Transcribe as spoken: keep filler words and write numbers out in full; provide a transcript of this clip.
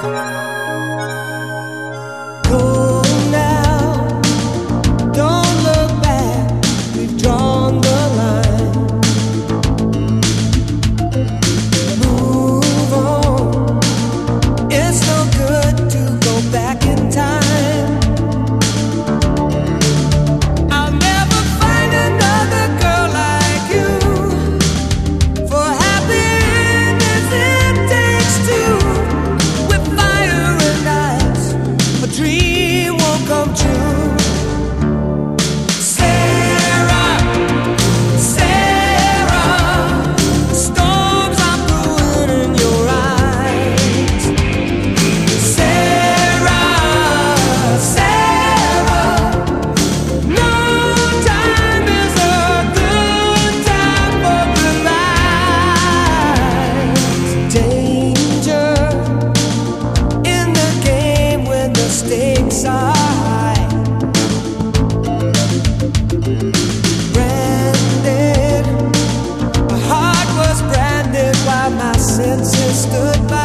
Go now, don't look back, we've drawn the line. Move on, it's no good to go back in time. I'll never find another girl like you. For happiness it takes two. With fire and ice, a dream won't come true. Sarah, Sarah, storms are brewing in your eyes. Sarah, Sarah, no time is a good time for goodbyes. Danger in the game when the stakes are high. Branded, my heart was branded while my senses stood by.